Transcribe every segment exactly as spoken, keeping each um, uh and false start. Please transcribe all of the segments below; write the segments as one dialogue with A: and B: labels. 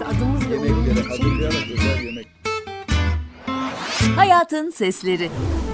A: adımız ve
B: Yemekleri
A: umurumuz için.
B: hazırlayarak özel yemek.
C: Hayatın Sesleri.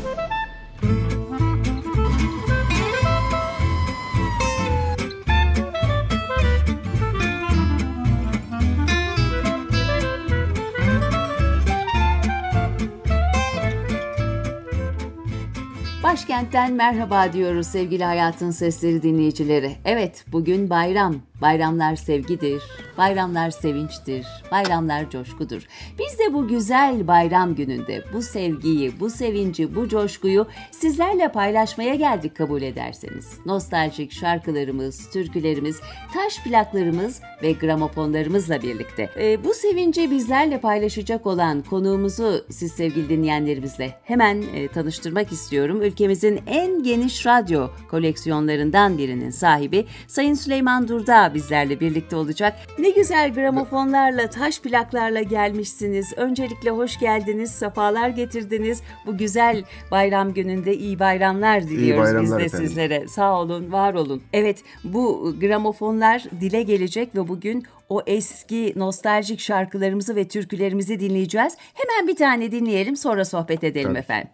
C: Başkent'ten merhaba diyoruz sevgili Hayatın Sesleri dinleyicileri. Evet, bugün bayram. Bayramlar sevgidir, bayramlar sevinçtir, bayramlar coşkudur. Biz de bu güzel bayram gününde bu sevgiyi, bu sevinci, bu coşkuyu sizlerle paylaşmaya geldik kabul ederseniz. Nostaljik şarkılarımız, türkülerimiz, taş plaklarımız ve gramofonlarımızla birlikte. Ee, bu sevinci bizlerle paylaşacak olan konuğumuzu siz sevgili dinleyenlerimizle hemen e, tanıştırmak istiyorum. Ülkemizin en geniş radyo koleksiyonlarından birinin sahibi Sayın Süleyman Durda bizlerle birlikte olacak. Ne güzel gramofonlarla, taş plaklarla gelmişsiniz. Öncelikle hoş geldiniz, sefalar getirdiniz. Bu güzel bayram gününde iyi bayramlar diliyoruz
D: İyi bayramlar
C: biz de
D: efendim.
C: sizlere. Sağ olun, var olun. Evet, bu gramofonlar dile gelecek ve bugün o eski nostaljik şarkılarımızı ve türkülerimizi dinleyeceğiz. Hemen bir tane dinleyelim, sonra sohbet edelim
D: Tabii.
C: efendim.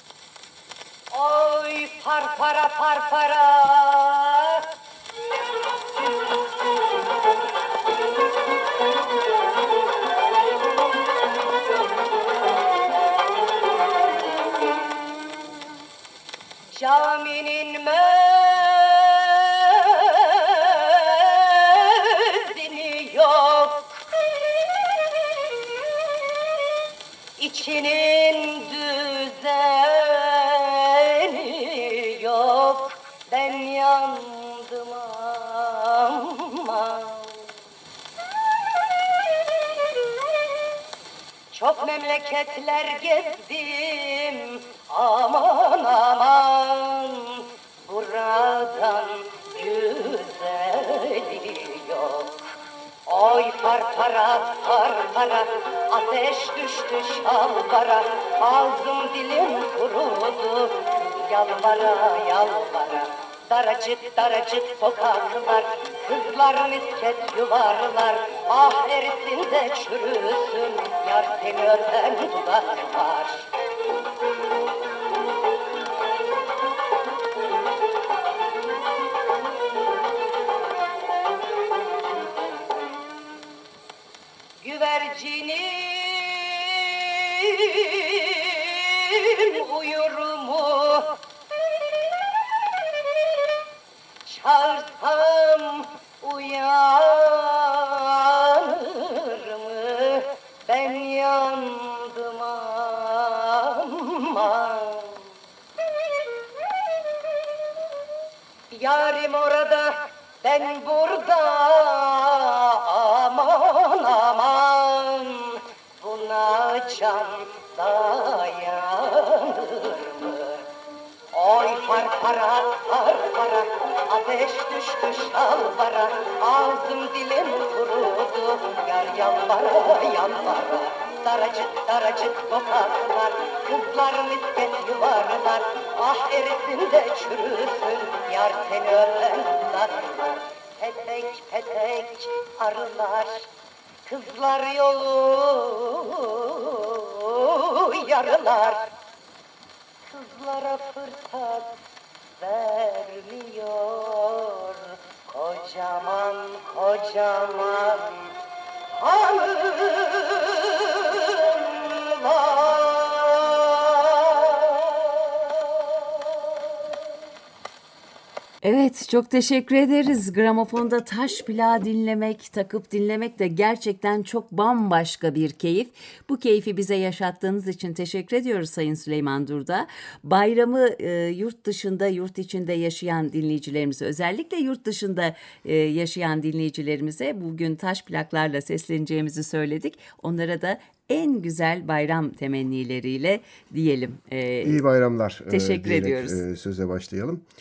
E: Oy par para par para. Caminin müezzini yok, İçinin düzeni yok. Ben yandım ama. Çok memleketler gezdim, aman aman, buradan güzeli yok. Oy parpara parpara, ateş düştü şalvara, ağzım dilim kurudu, yalvara yalvara. Daracık daracık sokaklar, kızlar misket yuvarlar, ah erisin de çürüsün, yar seni öpen dudaklar. Güvercinin uyur mu? Çağırsam uyanır mı? Ben yandım ama. Yarim orada, ben burada, aman aman, buna can dayanır mı? Oy parpara parpara, ateş düştü şalvara, ağzım dilim kurudu, yar yalvara yalvara. Daracık daracık sokaklar, kızlar misket yuvarlar, ah erisin de çürüsün, yar seni öpen dudaklar. Petek petek arılar, kızlar yolu yarılar. Kızlara fırsat vermiyor, kocaman kocaman hanımlar.
C: Evet, çok teşekkür ederiz. Gramofonda taş plağı dinlemek, takıp dinlemek de gerçekten çok bambaşka bir keyif. Bu keyfi bize yaşattığınız için teşekkür ediyoruz Sayın Süleyman Durda. Bayramı e, yurt dışında, yurt içinde yaşayan dinleyicilerimize, özellikle yurt dışında e, yaşayan dinleyicilerimize bugün taş plaklarla sesleneceğimizi söyledik. Onlara da en güzel bayram temennileriyle diyelim. E,
D: İyi bayramlar.
C: Teşekkür
D: diyerek,
C: ediyoruz.
D: e, söze başlayalım.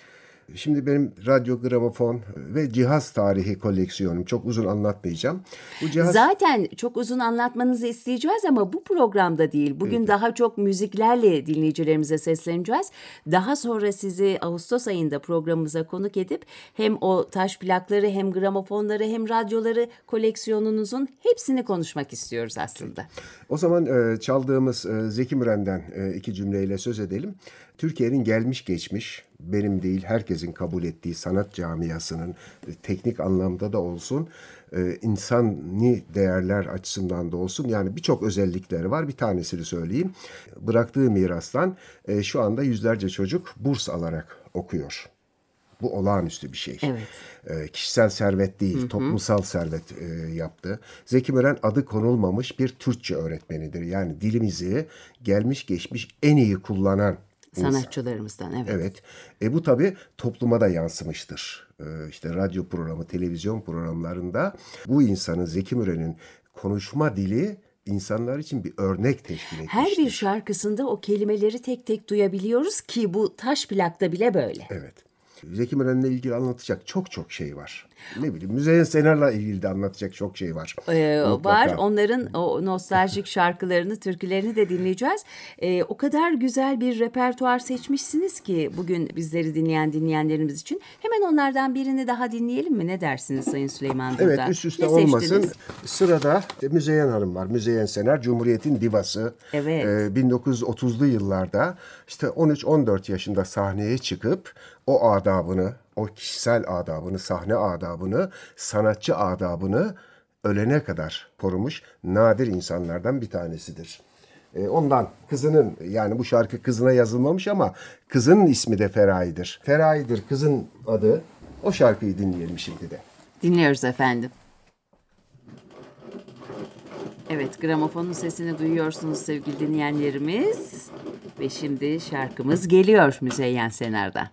A: Şimdi benim radyo, gramofon ve cihaz tarihi koleksiyonum. Çok uzun anlatmayacağım. Bu cihaz...
C: Zaten çok uzun anlatmanızı isteyeceğiz ama bu programda değil. Bugün Peki. Daha çok müziklerle dinleyicilerimize sesleneceğiz. Daha sonra sizi Ağustos ayında programımıza konuk edip hem o taş plakları hem gramofonları hem radyoları koleksiyonunuzun hepsini konuşmak istiyoruz aslında.
A: O zaman e, çaldığımız e, Zeki Müren'den e, iki cümleyle söz edelim. Türkiye'nin gelmiş geçmiş, benim değil herkesin kabul ettiği sanat camiasının e, teknik anlamda da olsun, e, insani değerler açısından da olsun, yani birçok özellikleri var. Bir tanesini söyleyeyim. Bıraktığı mirastan e, şu anda yüzlerce çocuk burs alarak okuyor. Bu olağanüstü bir şey.
C: Evet.
A: E, kişisel servet değil, hı hı. toplumsal servet e, yaptı. Zeki Müren adı konulmamış bir Türkçe öğretmenidir. Yani dilimizi gelmiş geçmiş en iyi kullanan
C: sanatçılarımızdan, evet.
A: Evet. E, bu tabii topluma da yansımıştır. E, işte radyo programı, televizyon programlarında bu insanın, Zeki Müren'in konuşma dili insanlar için bir örnek teşkil etmiştir.
C: Her bir şarkısında o kelimeleri tek tek duyabiliyoruz ki bu taş plakta bile böyle.
A: Evet. Zeki Müren'le ilgili anlatacak çok çok şey var. Ne bileyim, Müzeyyen Senar'la ilgili de anlatacak çok şey var.
C: Ee, var. Onların o nostaljik şarkılarını, türkülerini de dinleyeceğiz. Ee, o kadar güzel bir repertuar seçmişsiniz ki bugün bizleri dinleyen dinleyenlerimiz için. Hemen onlardan birini daha dinleyelim mi? Ne dersiniz Sayın Süleyman Durda?
A: Evet, üst üste olmasın. Sırada Müzeyyen Hanım var. Müzeyyen Senar, Cumhuriyet'in divası.
C: Evet.
A: Ee, bin dokuz yüz otuzlu yıllarda işte on üç on dört yaşında sahneye çıkıp o adabını, o kişisel adabını, sahne adabını, sanatçı adabını ölene kadar korumuş nadir insanlardan bir tanesidir. E, ondan kızının, yani bu şarkı kızına yazılmamış ama kızının ismi de Feraye'dir. Feraye'dir kızın adı. O şarkıyı dinleyelim şimdi de.
C: Dinliyoruz efendim. Evet, gramofonun sesini duyuyorsunuz sevgili dinleyenlerimiz. Ve şimdi şarkımız geliyor Müzeyyen Senar'dan.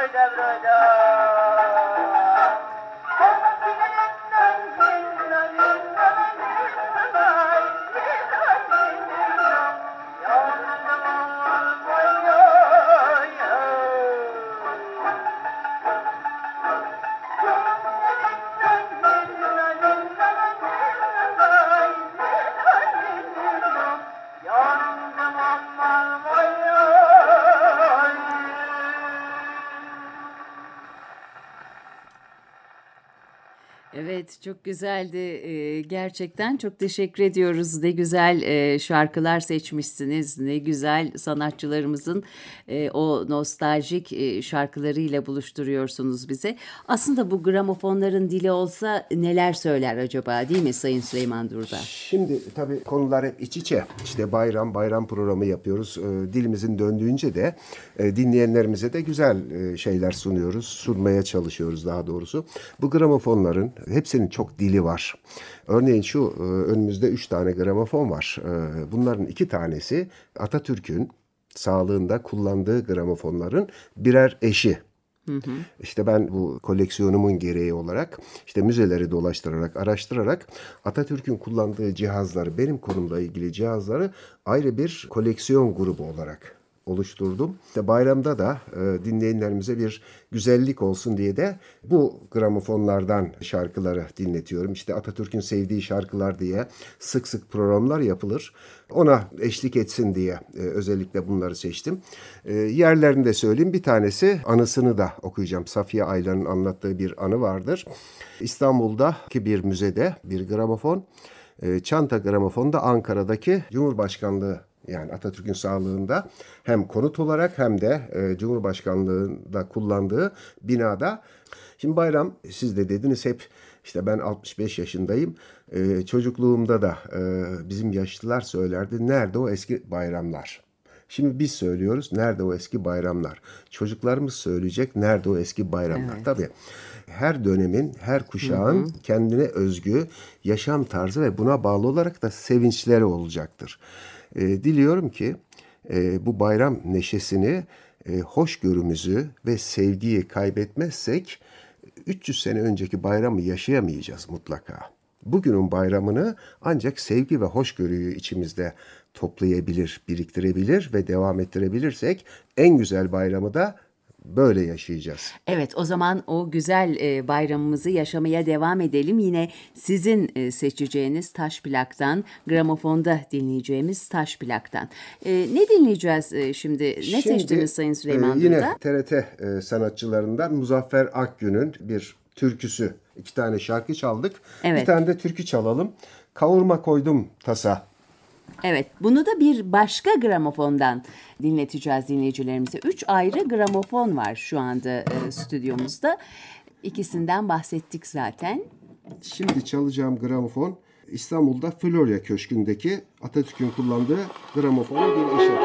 C: Evet, çok güzeldi. Ee, gerçekten çok teşekkür ediyoruz. Ne güzel e, şarkılar seçmişsiniz. Ne güzel sanatçılarımızın e, o nostaljik e, şarkılarıyla buluşturuyorsunuz bize. Aslında bu gramofonların dili olsa neler söyler acaba, değil mi Sayın Süleyman Durda?
A: Şimdi tabii konular hep iç içe. İşte bayram, bayram programı yapıyoruz. E, dilimizin döndüğünce de e, dinleyenlerimize de güzel e, şeyler sunuyoruz. Sunmaya çalışıyoruz daha doğrusu. Bu gramofonların hepsinin çok dili var. Örneğin şu e, önümüzde üç tane gramofon var. E, bunların iki tanesi Atatürk'ün sağlığında kullandığı gramofonların birer eşi. Hı hı. İşte ben bu koleksiyonumun gereği olarak işte müzeleri dolaştırarak, araştırarak Atatürk'ün kullandığı cihazları, benim konumla ilgili cihazları ayrı bir koleksiyon grubu olarak oluşturdum. İşte bayramda da e, dinleyenlerimize bir güzellik olsun diye de bu gramofonlardan şarkıları dinletiyorum. İşte Atatürk'ün sevdiği şarkılar diye sık sık programlar yapılır. Ona eşlik etsin diye e, özellikle bunları seçtim. E, yerlerini de söyleyeyim. Bir tanesi anısını da okuyacağım. Safiye Aylan'ın anlattığı bir anı vardır. İstanbul'daki bir müzede bir gramofon. E, Çanta gramofonu da Ankara'daki Cumhurbaşkanlığı, yani Atatürk'ün sağlığında hem konut olarak hem de e, Cumhurbaşkanlığında kullandığı binada. Şimdi bayram, siz de dediniz, hep işte ben altmış beş yaşındayım. E, çocukluğumda da e, bizim yaşlılar söylerdi, nerede o eski bayramlar? Şimdi biz söylüyoruz, nerede o eski bayramlar? Çocuklarımız söyleyecek, nerede o eski bayramlar? Evet. Tabii her dönemin, her kuşağın hı hı. kendine özgü yaşam tarzı ve buna bağlı olarak da sevinçleri olacaktır. E, diliyorum ki e, bu bayram neşesini, e, hoşgörümüzü ve sevgiyi kaybetmezsek üç yüz sene önceki bayramı yaşayamayacağız mutlaka. Bugünün bayramını ancak sevgi ve hoşgörüyü içimizde toplayabilir, biriktirebilir ve devam ettirebilirsek en güzel bayramı da böyle yaşayacağız.
C: Evet, o zaman o güzel e, bayramımızı yaşamaya devam edelim. Yine sizin e, seçeceğiniz taş plaktan, gramofonda dinleyeceğimiz taş plaktan. E, ne dinleyeceğiz e, şimdi? Ne şimdi, seçtiniz Sayın Süleyman
A: e, Yine
C: Durda?
A: T R T e, sanatçılarından Muzaffer Akgün'ün bir türküsü. İki tane şarkı çaldık. Evet. Bir tane de türkü çalalım. Kavurma koydum tasa.
C: Evet, bunu da bir başka gramofondan dinleteceğiz dinleyicilerimize. Üç ayrı gramofon var şu anda e, stüdyomuzda. İkisinden bahsettik zaten.
A: Şimdi çalacağım gramofon İstanbul'da Florya Köşkü'ndeki Atatürk'ün kullandığı gramofonun bir eşi.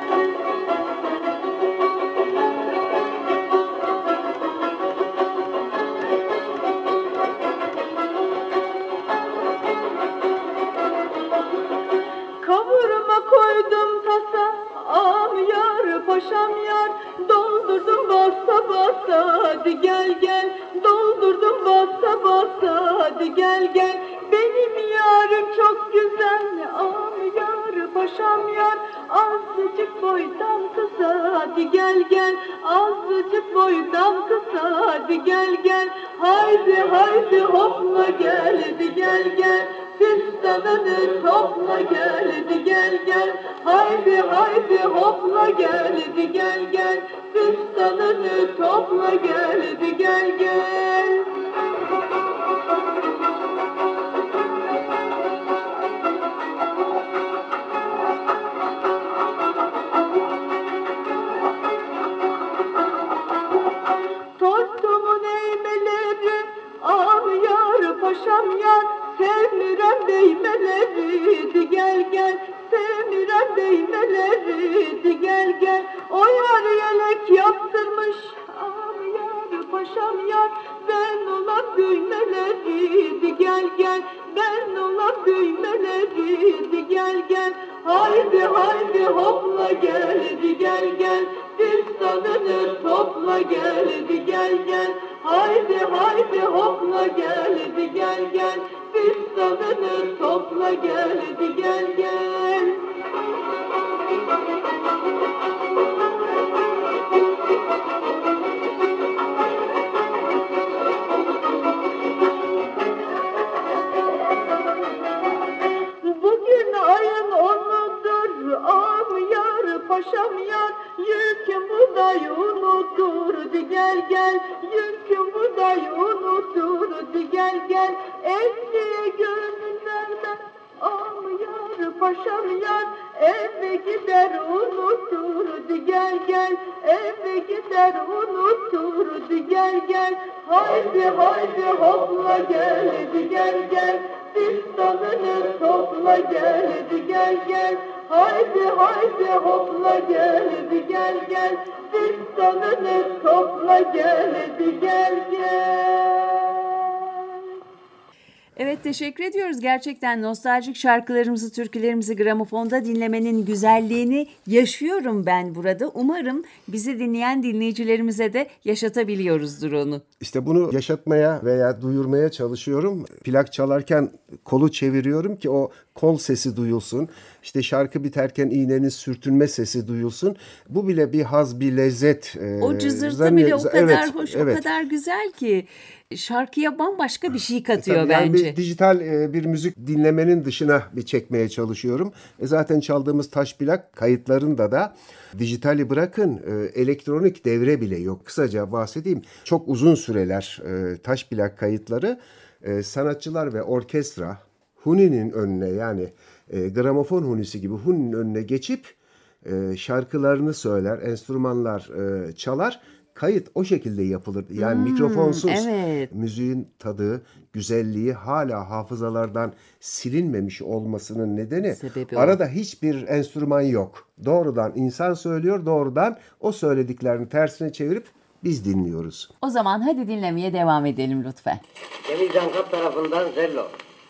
B: Paşam yar, doldurdum bassa bassa, hadi gel gel. Doldurdum bassa bassa, hadi gel gel. Benim yarım çok güzel, am yar, paşam yar. Azıcık boydan kısa, hadi gel gel. Azıcık boydan kısa, hadi gel gel. Haydi haydi hopla gel, hadi gel gel. Fistanını topla gel, hadi gel gel. Haydi haydi hopla gel, hadi gel gel. Fistanını topla gel, hadi gel gel. Tortumun eğmeleri, am yar, paşam yar. Semirem değmeleri, di gel gel. Semirem değmeleri, di gel gel. O yar yelek yaptırmış, am yar, paşam yar. Ben olan düğmeleri, di gel gel. Ben olan düğmeleri, di gel gel. Haydi haydi hopla gel, di gel gel. Fistanını topla hopla geldi gel gel. Haydi haydi hopla geldi gel gel. Fistanını topla geldi gel gel. Bugün ayın onudur, am yar, paşam yar, yüküm budayı unuturdu gel gel, yüküm budayı unuturdu gel gel, ettiği gönüllerden am yar, paşam yar, eve gider unuturdu gel gel, eve gider unuturdu gel gel, haydi haydi hopla geldi gel gel. Fistanını topla geldi gel gel. Haydi haydi hopla geldi gel gel. Fistanını topla geldi gel gel.
C: Evet, teşekkür ediyoruz. Gerçekten nostaljik şarkılarımızı, türkülerimizi gramofonda dinlemenin güzelliğini yaşıyorum ben burada. Umarım bizi dinleyen dinleyicilerimize de yaşatabiliyoruzdur onu.
A: İşte bunu yaşatmaya veya duyurmaya çalışıyorum. Plak çalarken kolu çeviriyorum ki o kol sesi duyulsun. İşte şarkı biterken iğnenin sürtünme sesi duyulsun. Bu bile bir haz, bir lezzet.
C: O cızırtı
A: Zannet-
C: bile o kadar
A: evet,
C: hoş,
A: evet.
C: o kadar güzel ki şarkıya bambaşka bir şey katıyor
A: Tabii yani
C: bence.
A: bir dijital e, bir müzik dinlemenin dışına bir çekmeye çalışıyorum. E zaten çaldığımız taş plak kayıtlarında da dijitali bırakın e, elektronik devre bile yok. Kısaca bahsedeyim. Çok uzun süreler e, taş plak kayıtları e, sanatçılar ve orkestra huninin önüne, yani e, gramofon hunisi gibi huninin önüne geçip e, şarkılarını söyler, enstrümanlar e, çalar. Kayıt o şekilde yapılır. Yani mikrofonsuz.
C: evet.
A: Müziğin tadı, güzelliği hala hafızalardan silinmemiş olmasının nedeni
C: Sebebi o.
A: arada hiçbir enstrüman yok. Doğrudan insan söylüyor, doğrudan o söylediklerini tersine çevirip biz dinliyoruz.
C: O zaman hadi dinlemeye devam edelim lütfen.
E: Cemil Cankap tarafından Zello.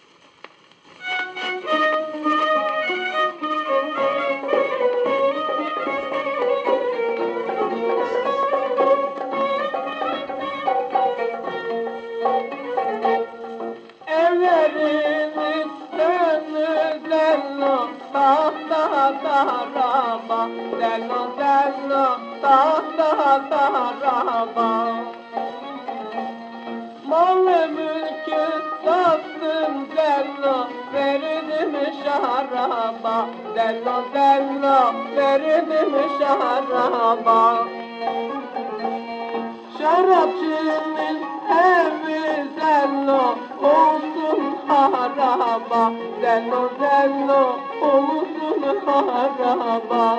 B: Evlerin üstünü zello, tahta tarama, zello zello, tahta tarama. Malı mülkü sattım zello, verdim şaraba, zello zello, verdim şaraba. Şarapçının evi zello, olsun haraba, zello zello, olsun haraba.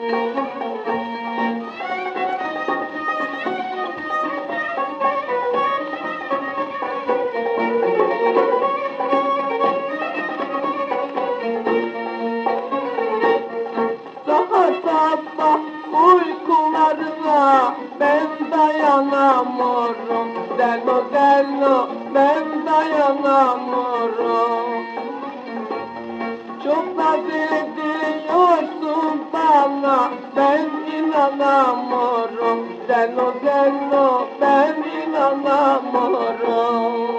B: Daha sabah uykularına ben dayanamıyorum, zello zello, ben dayanamıyorum. Çok naz ediyorsun bana, ben inanamıyorum, zello zello, ben inanamıyorum.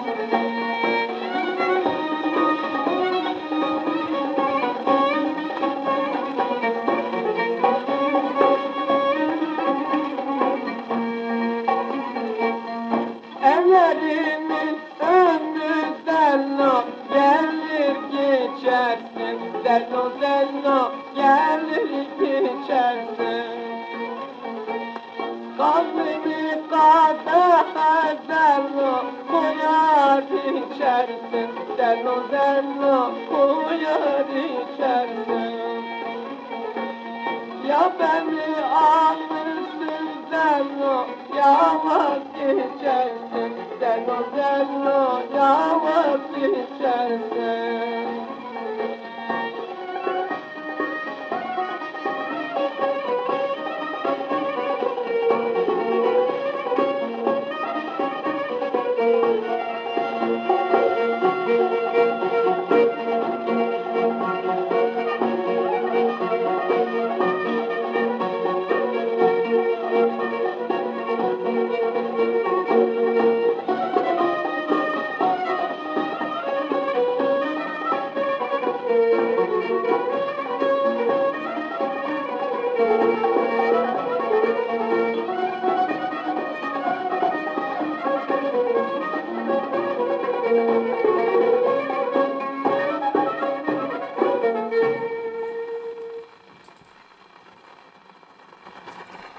B: Evlerimin önü zello, gelir geçersin, zello zello, gelir geçersin. Kalbimi kadehe zello, koyar içersin, zello zello, koyar içersin. Ya beni alırsın zello, ya vazgeçersin, zello zello, ya vazgeçersin.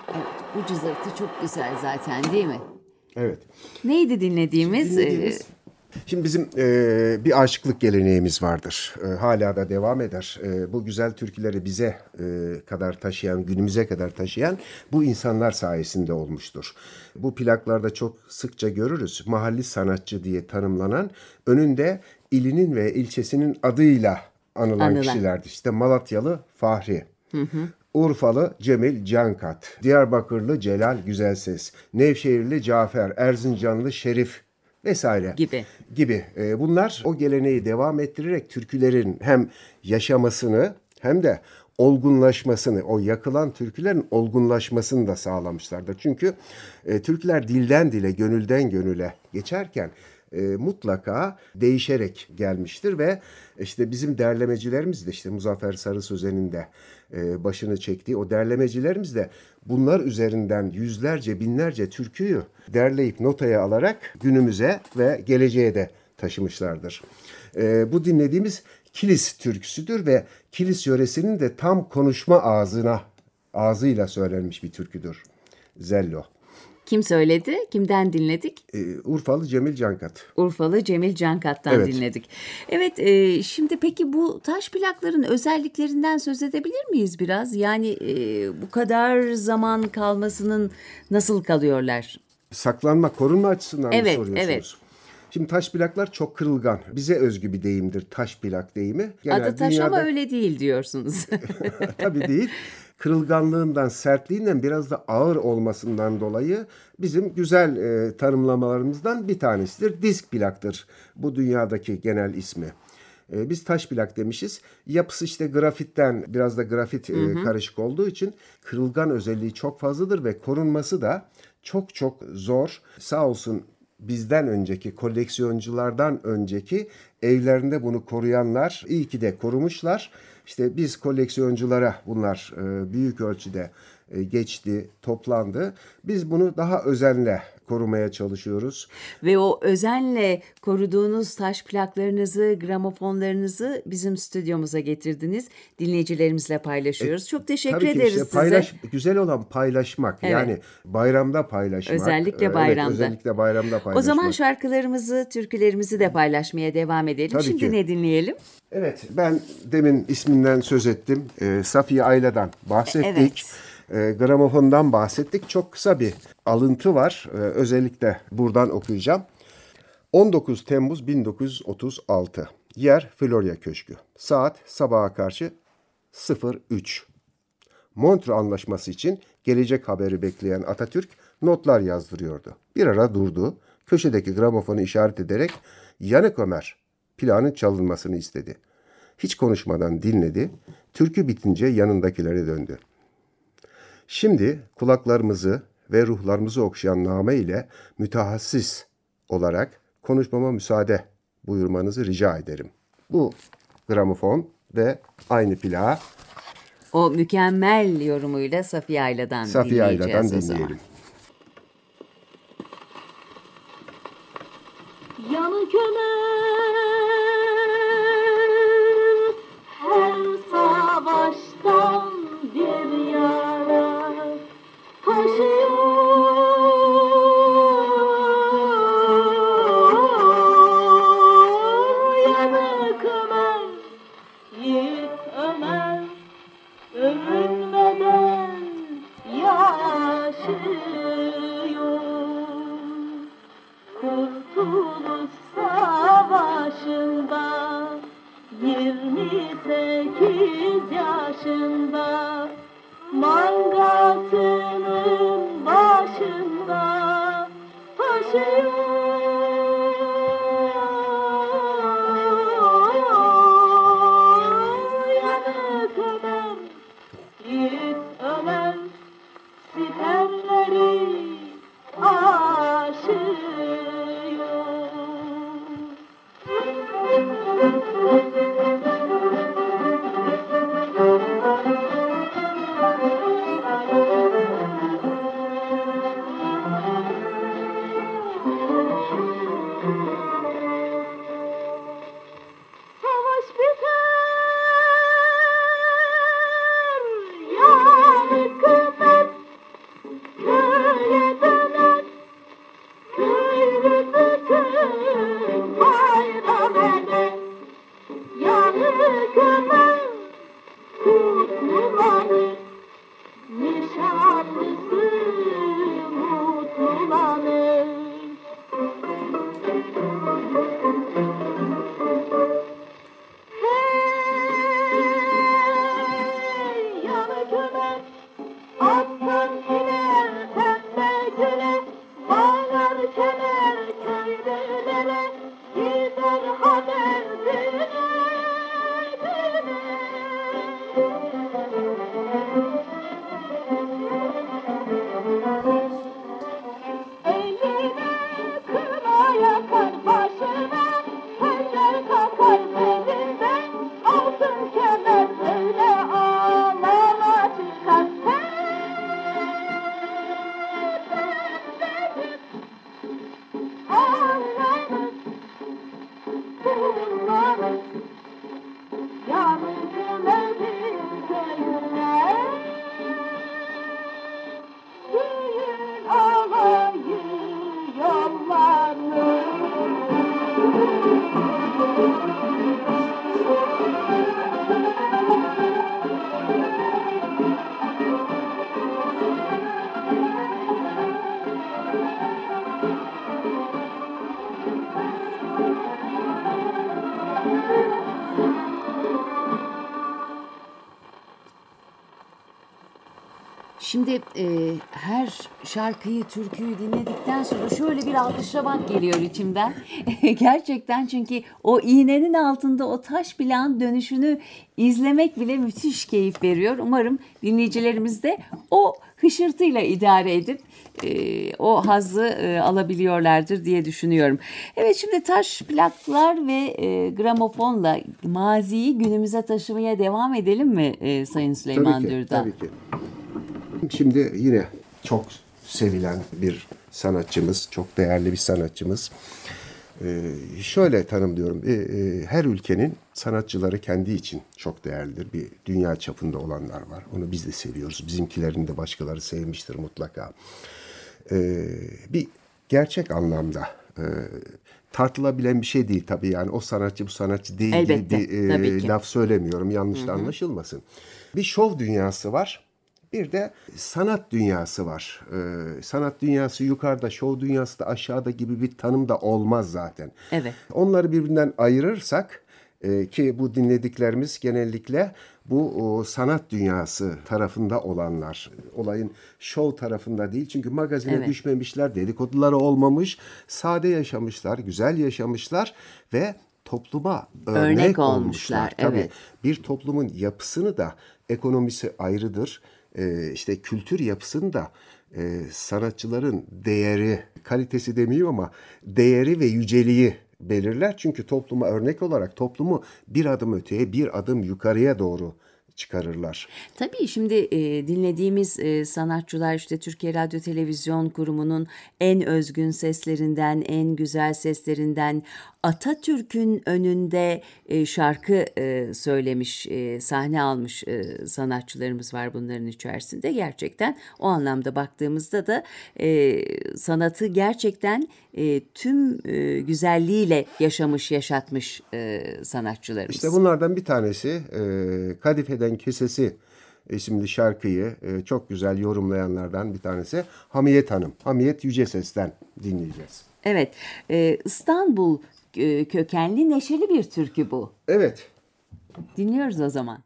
C: Evet, bu cızırtı çok güzel zaten değil mi?
A: Evet.
C: Neydi dinlediğimiz?
A: Dinlediğimiz- Şimdi bizim e, bir aşıklık geleneğimiz vardır. E, hala da devam eder. E, bu güzel türküleri bize e, kadar taşıyan, günümüze kadar taşıyan bu insanlar sayesinde olmuştur. Bu plaklarda çok sıkça görürüz. Mahalli sanatçı diye tanımlanan, önünde ilinin ve ilçesinin adıyla anılan,
C: Anılan.
A: kişilerdir. İşte Malatyalı Fahri. Urfalı Cemil Cankat, Diyarbakırlı Celal Güzelses, Nevşehirli Cafer, Erzincanlı Şerif vesaire
C: Gibi.
A: gibi. Ee, bunlar o geleneği devam ettirerek türkülerin hem yaşamasını hem de olgunlaşmasını, o yakılan türkülerin olgunlaşmasını da sağlamışlardır. Çünkü e, türküler dilden dile, gönülden gönüle geçerken e, mutlaka değişerek gelmiştir ve işte bizim derlemecilerimiz de, işte Muzaffer Sarı Sözen'in de e, başını çektiği o derlemecilerimiz de bunlar üzerinden yüzlerce, binlerce türküyü derleyip notaya alarak günümüze ve geleceğe de taşımışlardır. E, bu dinlediğimiz Kilis türküsüdür ve Kilis yöresinin de tam konuşma ağzına, ağzıyla söylenmiş bir türküdür. Zello.
C: Kim söyledi? Kimden dinledik?
A: E, Urfalı Cemil Cankat.
C: Urfalı Cemil Cankat'tan
A: Evet.
C: dinledik. Evet, e, şimdi peki bu taş plakların özelliklerinden söz edebilir miyiz biraz? Yani e, bu kadar zaman kalmasının nasıl kalıyorlar?
A: Saklanma, korunma açısından
C: Evet,
A: mı soruyorsunuz?
C: evet.
A: Şimdi taş plaklar çok kırılgan. Bize özgü bir deyimdir taş plak deyimi. Genel
C: Adı taş ama
A: dünyada-
C: öyle değil diyorsunuz.
A: Tabii değil. Kırılganlığından, sertliğinden, biraz da ağır olmasından dolayı bizim güzel e, tanımlamalarımızdan bir tanesidir. Disk plaktır bu dünyadaki genel ismi. E, biz taş plak demişiz. Yapısı işte grafitten, biraz da grafit e, karışık olduğu için kırılgan özelliği çok fazladır ve korunması da çok çok zor. Sağ olsun bizden önceki, koleksiyonculardan önceki evlerinde bunu koruyanlar iyi ki de korumuşlar. İşte biz koleksiyonculara bunlar e, büyük ölçüde e, geçti, toplandı. Biz bunu daha özenle korumaya çalışıyoruz.
C: Ve o özenle koruduğunuz taş plaklarınızı, gramofonlarınızı bizim stüdyomuza getirdiniz. Dinleyicilerimizle paylaşıyoruz. Çok teşekkür
A: Tabii ki
C: ederiz
A: işte
C: size.
A: paylaş, güzel olan paylaşmak.
C: Evet.
A: Yani bayramda paylaşmak.
C: Özellikle
A: Evet,
C: bayramda.
A: özellikle bayramda paylaşmak.
C: O zaman şarkılarımızı, türkülerimizi de paylaşmaya devam edelim.
A: Tabii
C: Şimdi
A: ki.
C: ne dinleyelim?
A: Evet, ben demin isminden söz ettim. Ee, Safiye Ayla'dan bahsettik. Ee, gramofondan bahsettik. Çok kısa bir alıntı var. Ee, özellikle buradan okuyacağım. on dokuz Temmuz bin dokuz yüz otuz altı. Yer Florya Köşkü. Saat sabaha karşı sıfır üç. Montreux Anlaşması için gelecek haberi bekleyen Atatürk notlar yazdırıyordu. Bir ara durdu. Köşedeki gramofonu işaret ederek Yanık Ömer planın çalınmasını istedi. Hiç konuşmadan dinledi. Türkü bitince yanındakilere döndü. Şimdi kulaklarımızı ve ruhlarımızı okşayan name ile mütehassıs olarak konuşmama müsaade buyurmanızı rica ederim. Bu gramofon ve aynı plağı
C: O mükemmel yorumuyla Safiye Ayla'dan
A: Safiye
C: dinleyeceğiz
A: Ayla'dan
C: o zaman.
A: dinleyelim.
B: Yanık Ömer her savaştan bir yara taşıyor. Yanık Ömer, yiğit Ömer övünmeden yaşıyor. Kurtuluş Savaşı'nda yirmi sekiz yaşında mangasının başında taşıyor. Yanık Ömer, yiğit Ömer siperleri aşıyor. hasretine bağlarken her köylülere gider haber dile dile. Eline kına yakar başına, teller takar belinden, altın kemer öyle ağlama çıkar. Ağlarız, kullarız, yalnızların köyüne. Düğün alayı yollarını.
C: Şimdi e, her şarkıyı, türküyü dinledikten sonra şöyle bir alkışlamak geliyor içimden. Gerçekten, çünkü o iğnenin altında o taş plağın dönüşünü izlemek bile müthiş keyif veriyor. Umarım dinleyicilerimiz de o hışırtıyla idare edip e, o hazzı e, alabiliyorlardır diye düşünüyorum. Evet, şimdi taş plaklar ve e, gramofonla maziyi günümüze taşımaya devam edelim mi e, Sayın Süleyman
A: Tabii ki,
C: Dürdar?
A: tabii ki. Şimdi yine çok sevilen bir sanatçımız, çok değerli bir sanatçımız. Ee, şöyle tanımlıyorum, ee, e, her ülkenin sanatçıları kendi için çok değerlidir. Bir dünya çapında olanlar var. Onu biz de seviyoruz. Bizimkilerini de başkaları sevmiştir mutlaka. Ee, bir gerçek anlamda e, tartılabilen bir şey değil tabii. Yani o sanatçı bu sanatçı değil
C: Elbette,
A: diye bir
C: tabii
A: e,
C: ki.
A: laf söylemiyorum. Yanlış da anlaşılmasın. Bir şov dünyası var. Bir de sanat dünyası var. Ee, sanat dünyası yukarıda, şov dünyası da aşağıda gibi bir tanım da olmaz zaten.
C: Evet.
A: Onları birbirinden ayırırsak e, ki bu dinlediklerimiz genellikle bu o, sanat dünyası tarafında olanlar. Olayın şov tarafında değil. Çünkü magazine
C: Evet.
A: düşmemişler, dedikoduları olmamış, sade yaşamışlar, güzel yaşamışlar ve topluma örnek,
C: Örnek
A: olmuşlar.
C: olmuşlar,
A: Tabii
C: evet.
A: bir toplumun yapısını da, ekonomisi ayrıdır. Ee, işte kültür yapısını da e, sanatçıların değeri, kalitesi demeyeyim ama değeri ve yüceliği belirler. Çünkü topluma örnek olarak toplumu bir adım öteye, bir adım yukarıya doğru çıkarırlar.
C: Tabii şimdi e, dinlediğimiz e, sanatçılar işte Türkiye Radyo Televizyon Kurumu'nun en özgün seslerinden, en güzel seslerinden, Atatürk'ün önünde e, şarkı e, söylemiş, e, sahne almış e, sanatçılarımız var bunların içerisinde. Gerçekten o anlamda baktığımızda da e, sanatı gerçekten e, tüm e, güzelliğiyle yaşamış, yaşatmış e, sanatçılarımız.
A: İşte bunlardan bir tanesi e, Kadifeden Kesesi isimli şarkıyı e, çok güzel yorumlayanlardan bir tanesi Hamiyet Hanım. Hamiyet Yüce Ses'ten dinleyeceğiz.
C: Evet, e, İstanbul e, kökenli neşeli bir türkü bu.
A: Evet.
C: Dinliyoruz o zaman.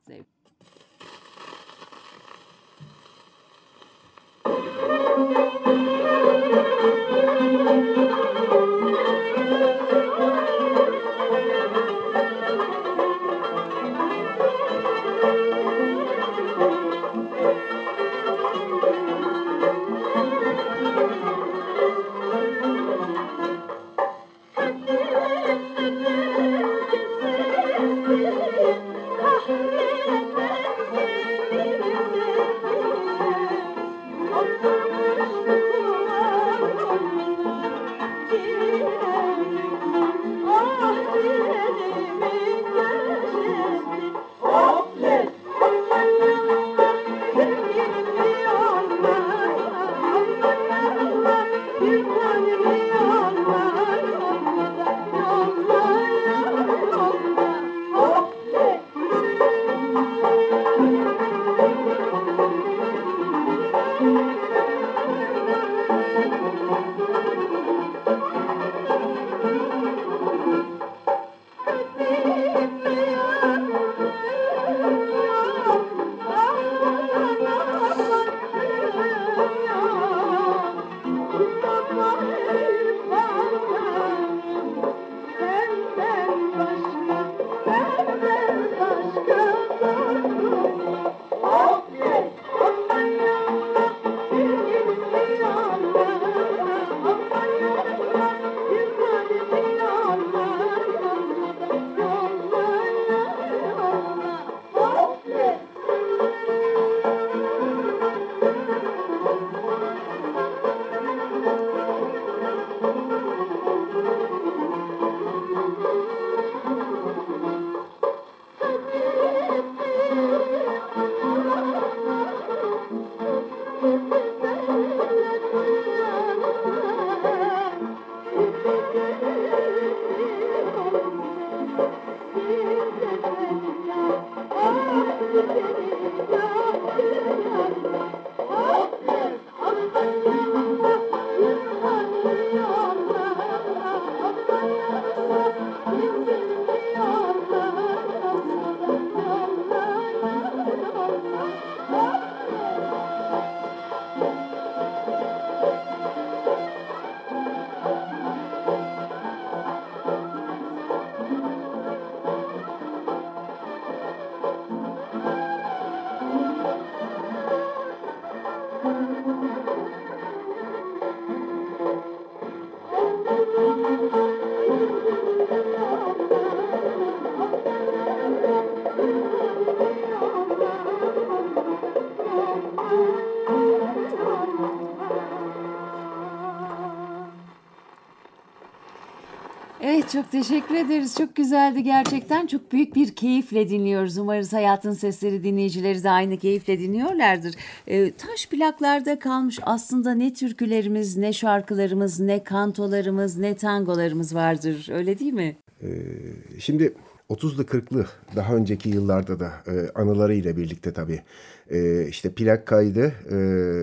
C: Evet, çok teşekkür ederiz. Çok güzeldi gerçekten. Çok büyük bir keyifle dinliyoruz. Umarız Hayatın Sesleri dinleyicileri de aynı keyifle dinliyorlardır. Ee, taş plaklarda kalmış aslında ne türkülerimiz, ne şarkılarımız, ne kantolarımız, ne tangolarımız vardır. Öyle değil mi?
A: Ee, şimdi otuzlu kırklı daha önceki yıllarda da e, anılarıyla birlikte tabii e, işte plak kaydı e,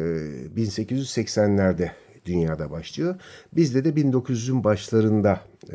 A: bin sekiz yüz seksenlerde dünyada başlıyor. Bizde de bin dokuz yüzün başlarında e,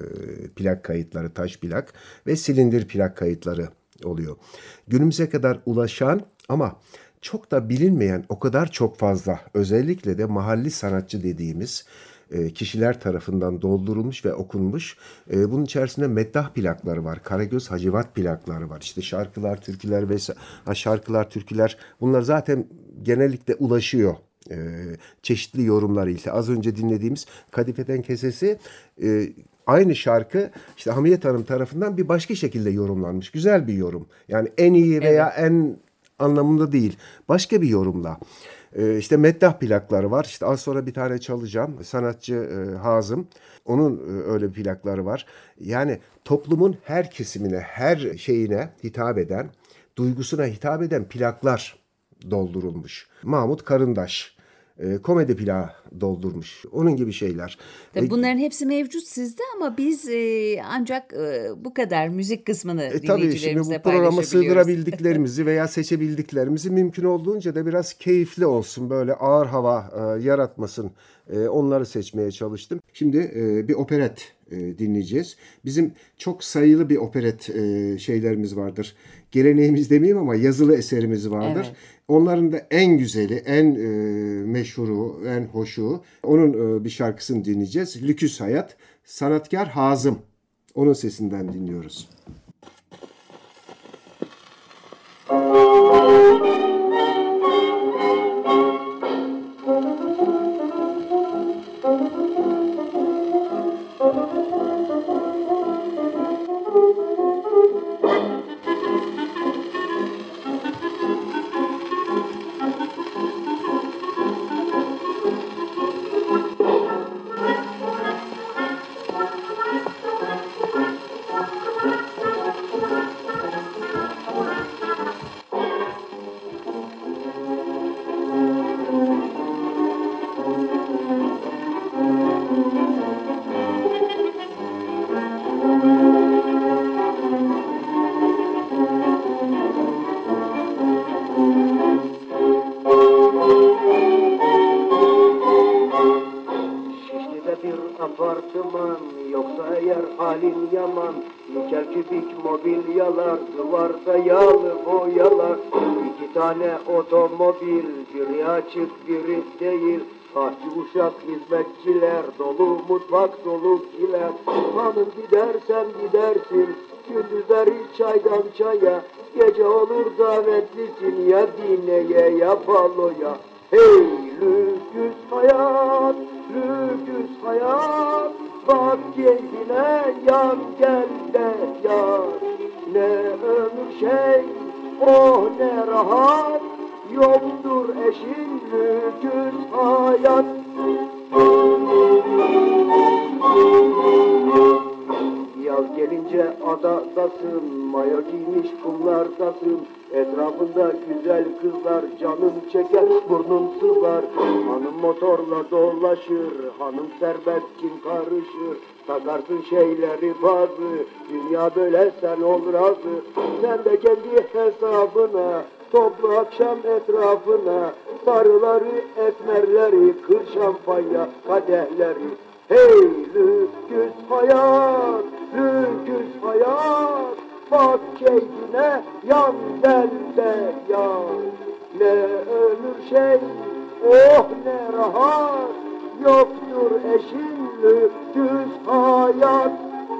A: plak kayıtları, taş plak ve silindir plak kayıtları oluyor. Günümüze kadar ulaşan ama çok da bilinmeyen o kadar çok fazla, özellikle de mahalli sanatçı dediğimiz e, kişiler tarafından doldurulmuş ve okunmuş. E, bunun içerisinde meddah plakları var, Karagöz Hacivat plakları var. İşte şarkılar, türküler vesaire. Ha, şarkılar, türküler bunlar zaten genellikle ulaşıyor. Ee, çeşitli yorumlarıyla. Az önce dinlediğimiz Kadifeden Kesesi e, aynı şarkı işte Hamiyet Hanım tarafından bir başka şekilde yorumlanmış. Güzel bir yorum. Yani en iyi veya evet. en anlamında değil. Başka bir yorumla. Ee, işte meddah plakları var. İşte az sonra bir tane çalacağım. Sanatçı e, Hazım. Onun e, öyle plakları var. Yani toplumun her kesimine, her şeyine hitap eden, duygusuna hitap eden plaklar doldurulmuş. Mahmut Karındaş e, komedi plağı doldurmuş. Onun gibi şeyler.
C: Tabii bunların hepsi mevcut sizde ama biz e, ancak e, bu kadar müzik kısmını e, dinleyicilerimizle paylaşabiliyoruz. Tabii şimdi bu programa
A: sığdırabildiklerimizi veya seçebildiklerimizi mümkün olduğunca da biraz keyifli olsun. Böyle ağır hava e, yaratmasın. E, onları seçmeye çalıştım. Şimdi e, bir operet e, dinleyeceğiz. Bizim çok sayılı bir operet e, şeylerimiz vardır. Geleneğimiz demeyeyim ama yazılı eserimiz vardır. Evet. Onların da en güzeli, en e, meşhuru, en hoşu. Onun e, bir şarkısını dinleyeceğiz. Lüküs Hayat, sanatkar Hazım. Onun sesinden dinliyoruz.
D: Apartman yoksa eğer halin yaman, nikel küpik mobilyalar, duvarda yağlı boyalar. İki tane otomobil, biri açık biri değil. Ahçı uşak hizmetçiler, dolu mutfak dolu kiler. Hanım gidersen gidersin, gündüzleri çaydan çaya. Gece olur davetlisin ya dineye ya baloya. Hey lüküs hayat, lüküs hayat, bak kendine yan gel de yar. Ne ömür şey, oh ne rahat, yoktur eşin lüküs hayat. Yaz gelince adadasın, mayo giymiş kumlardasın. Etrafında güzel kızlar, canım çeker, burnum sızlar. Hanım motorla dolaşır, hanım serbest, kim karışır? Takarsın şeyleri bazı, dünya böyle sen ol razı. Sen de kendi hesabına, toplu akşam etrafına. Sarıları, esmerleri, kır şampanya kadehleri. Hey lüküs hayat, lüküs hayat. Bak keyfine yan del de yan. Ne ölür şey, oh ne rahat. Yoktur eşin lüküs hayat.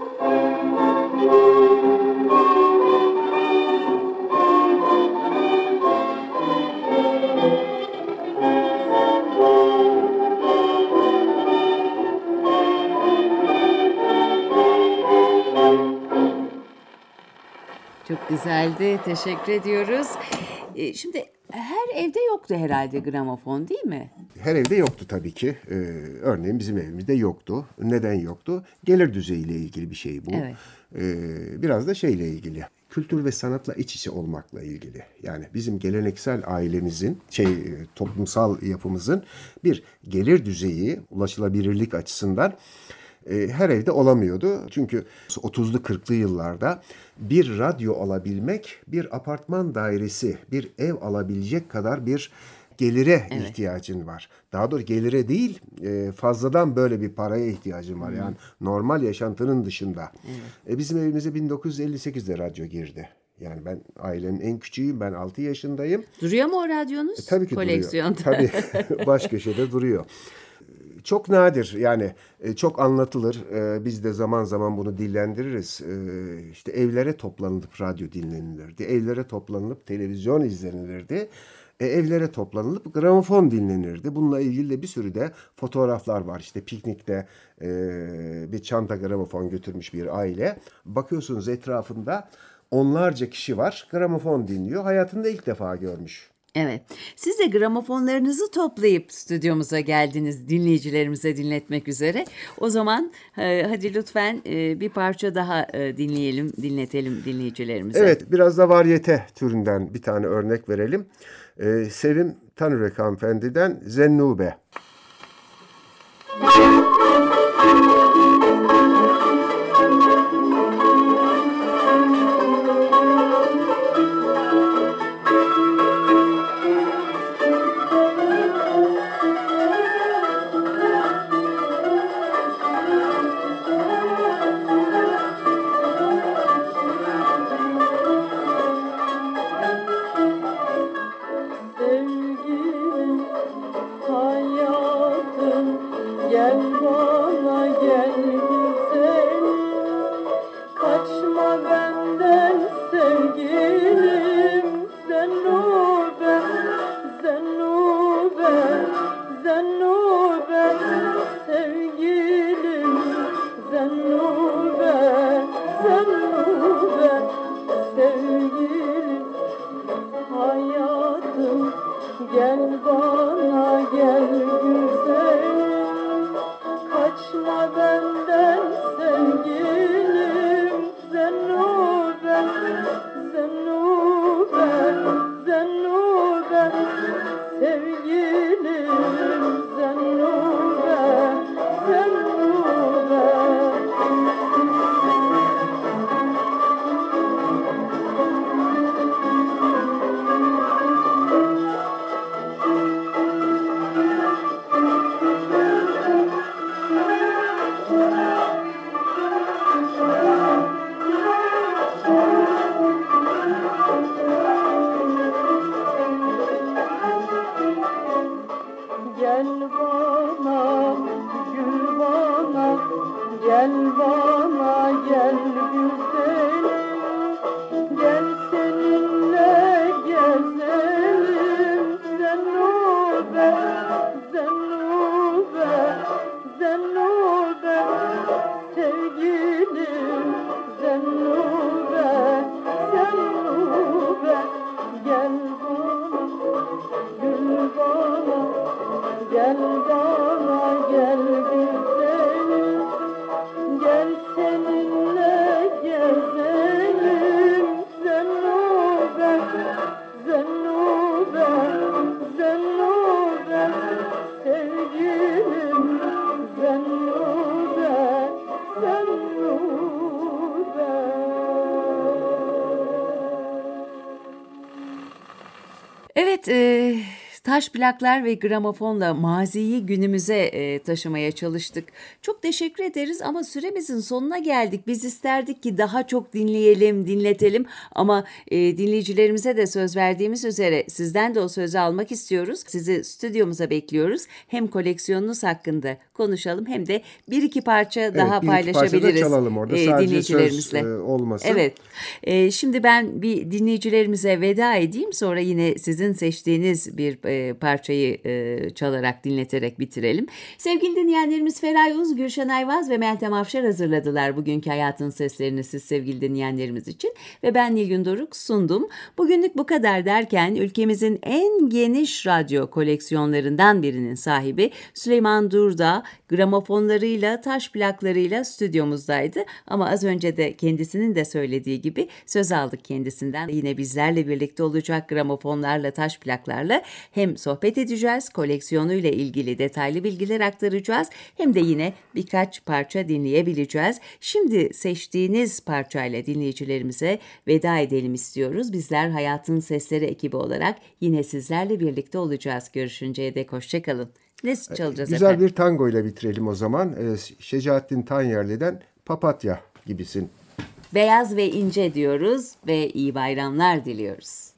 C: Çok güzeldi. Teşekkür ediyoruz. Ee, Şimdi her evde yoktu herhalde gramofon, değil mi?
A: Her evde yoktu tabii ki. Ee, örneğin bizim evimizde yoktu. Neden yoktu? Gelir düzeyiyle ilgili bir şey bu.
C: Evet.
A: Ee, biraz da şeyle ilgili. Kültür ve sanatla iç içe olmakla ilgili. Yani bizim geleneksel ailemizin, şey toplumsal yapımızın bir gelir düzeyi, ulaşılabilirlik açısından e, her evde olamıyordu. Çünkü otuzlu kırklı yıllarda bir radyo alabilmek, bir apartman dairesi, bir ev alabilecek kadar bir gelire
C: Evet.
A: ihtiyacın var. Daha doğrusu gelire değil, e, fazladan böyle bir paraya ihtiyacın var. Yani normal yaşantının dışında. E, bizim evimize bin dokuz yüz elli sekizde radyo girdi. Yani ben ailenin en küçüğüyüm. Ben altı yaşındayım.
C: Duruyor mu o radyonuz?
A: E, tabii ki
C: Koleksiyonda.
A: duruyor. Tabii baş köşede duruyor. Çok nadir, yani e, çok anlatılır. E, Biz de zaman zaman bunu dillendiririz. E, İşte evlere toplanılıp radyo dinlenilirdi. Evlere toplanılıp televizyon izlenilirdi. E, Evlere toplanılıp gramofon dinlenirdi. Bununla ilgili de bir sürü de fotoğraflar var. İşte piknikte e, bir çanta gramofon götürmüş bir aile. Bakıyorsunuz etrafında onlarca kişi var. Gramofon dinliyor. Hayatında ilk defa görmüş.
C: Evet. Siz de gramofonlarınızı toplayıp stüdyomuza geldiniz dinleyicilerimize dinletmek üzere. O zaman e, hadi lütfen e, bir parça daha e, dinleyelim, dinletelim dinleyicilerimize.
A: Evet, biraz da varyete türünden bir tane örnek verelim. Ee, Sevim Tanürek hanımefendiden Zennube.
B: Sevgilim, hayatım, gel bana gel güzelim. Kaçma benden sevgilim, Zennube, Zennube, Zennube, sevgilim, Zennube, Zennube, sevgilim. Hayatım, gel bana gel güzelim. Kaçma benden sevgilim, Zennube, Zennube, Zennube, sevgilim, Zennube, Zennube. Gel bana, gül bana, gel bana, gel güzelim. Gel seninle gezelim, Zennube, Zennube, Zennube, sevgilim, Zennube, Zennube, gel bana, gül bana, gel bana, gel güzelim. Gel seninle
C: taş plaklar ve gramofonla maziyi günümüze e, taşımaya çalıştık. Çok teşekkür ederiz ama süremizin sonuna geldik. Biz isterdik ki daha çok dinleyelim, dinletelim ama e, dinleyicilerimize de söz verdiğimiz üzere sizden de o sözü almak istiyoruz. Sizi stüdyomuza bekliyoruz. Hem koleksiyonunuz hakkında konuşalım hem de bir iki parça daha
A: Evet, bir iki
C: paylaşabiliriz.
A: parça da çalalım orada.
C: e,
A: Sadece
C: dinleyicilerimizle.
A: söz e, olmasın.
C: Evet. E, şimdi ben bir dinleyicilerimize veda edeyim. Sonra yine sizin seçtiğiniz bir e, parçayı e, çalarak, dinleterek bitirelim. Sevgili dinleyenlerimiz Feray Uz, Gülşen Ayvaz ve Meltem Afşar hazırladılar bugünkü Hayatın Seslerini siz sevgili dinleyenlerimiz için. Ve ben Nilgün Doruk sundum. Bugünlük bu kadar derken ülkemizin en geniş radyo koleksiyonlarından birinin sahibi Süleyman Durdağ gramofonlarıyla, taş plaklarıyla stüdyomuzdaydı. Ama az önce de kendisinin de söylediği gibi söz aldık kendisinden. Yine bizlerle birlikte olacak gramofonlarla, taş plaklarla hem sohbet edeceğiz, koleksiyonuyla ilgili detaylı bilgiler aktaracağız hem de yine birkaç parça dinleyebileceğiz. Şimdi seçtiğiniz parçayla dinleyicilerimize veda edelim istiyoruz. Bizler Hayatın Sesleri ekibi olarak yine sizlerle birlikte olacağız. Görüşünceye dek hoşçakalın. Ne çalacağız
A: Güzel
C: efendim?
A: bir tango ile bitirelim o zaman. Ee, Şecaettin Tanyerli'den Papatya gibisin.
C: Beyaz ve ince diyoruz ve iyi bayramlar diliyoruz.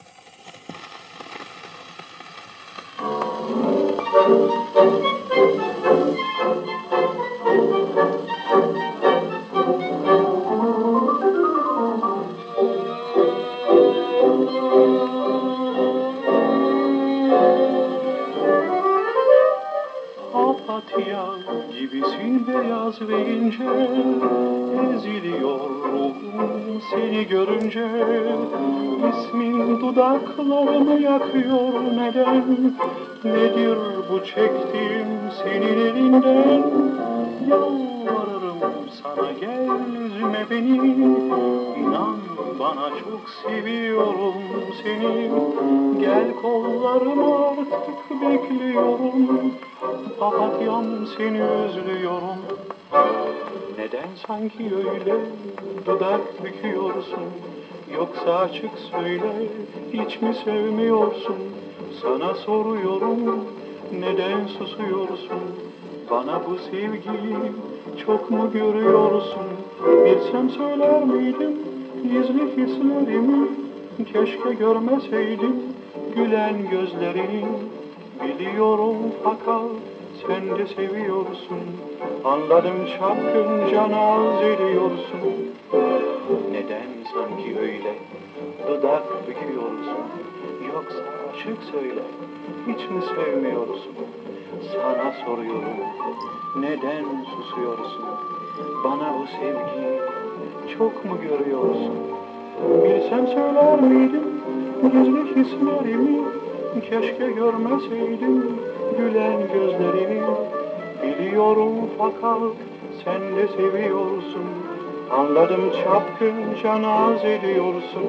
F: Papatya gibisin beyaz ve ince, eziliyor ruhum seni görünce. İsmin dudaklarımı yakıyor neden? Nedir bu çektiğim senin elinden? Yalvarırım sana gel üzme beni, İnan bana çok seviyorum seni. Gel kollarıma artık bekliyorum, papatyam seni özlüyorum. Neden sanki öyle dudak büküyorsun? Yoksa açık söyle, hiç mi sevmiyorsun? Sana soruyorum, neden susuyorsun? Bana bu sevgiyi çok mu görüyorsun? Bilsem söyler miydim gizli hislerimi? Keşke görmeseydim gülen gözlerini. Biliyorum fakat sen de seviyorsun. Anladım çapkınca naz ediyorsun. Neden sanki öyle dudak büküyorsun? Yoksa açık söyle, hiç mi sevmiyorsun? Sana soruyorum, neden susuyorsun? Bana bu sevgiyi çok mu görüyorsun? Bilsem söyler miydim gizli hislerimi? Keşke görmeseydim gülen gözlerini. Biliyorum fakat sen de seviyorsun. Anladım çapkınca naz ediyorsun.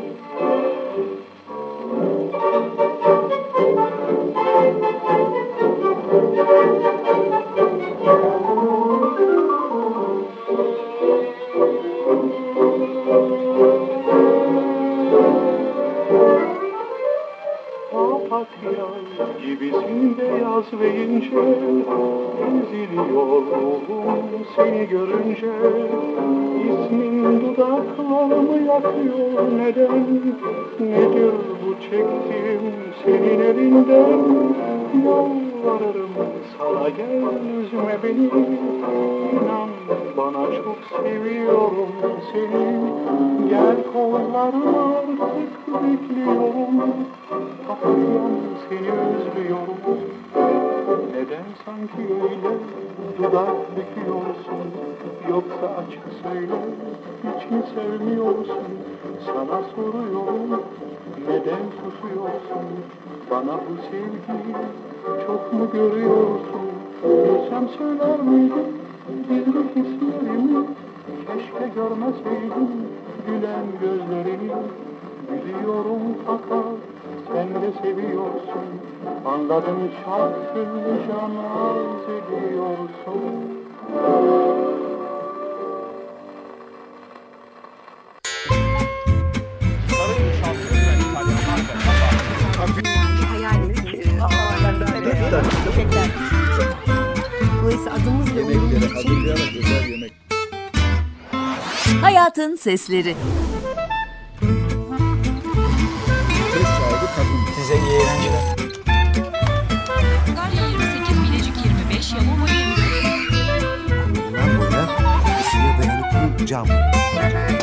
F: Papatya gibisin beyaz ve ince, eziliyor ruhum seni görünce. İsmin dudaklarımı yakıyor neden? Nedir bu çektiğim senin elinden? Yalvarırım sana gel üzme beni, İnan bana çok seviyorum seni. Gel kollarıma artık bekliyorum, papatyam seni özlüyorum. Neden sanki öyle dudak büküyorsun? Yoksa açık söyle, hiç mi sevmiyorsun? Sana soruyorum, neden susuyorsun? Bana bu sevgiyi çok mu görüyorsun? Bilsem söyler miydim gizli hislerimi? Keşke görmeseydim gülen gözlerini. Biliyorum fakat sen de seviyorsun. Anladım çapkınca naz ediyorsun.
G: Hayalini yiyecekler. Dolayısıyla adımız ve uyumumuz için.
C: Hayatın sesleri.
H: Size iyi eğlenceler.
I: Galya yirmi sekiz, Bilecik yirmi beş, Yalova yirmi dört.
J: Bundan boya ısıya dayanıklı cam.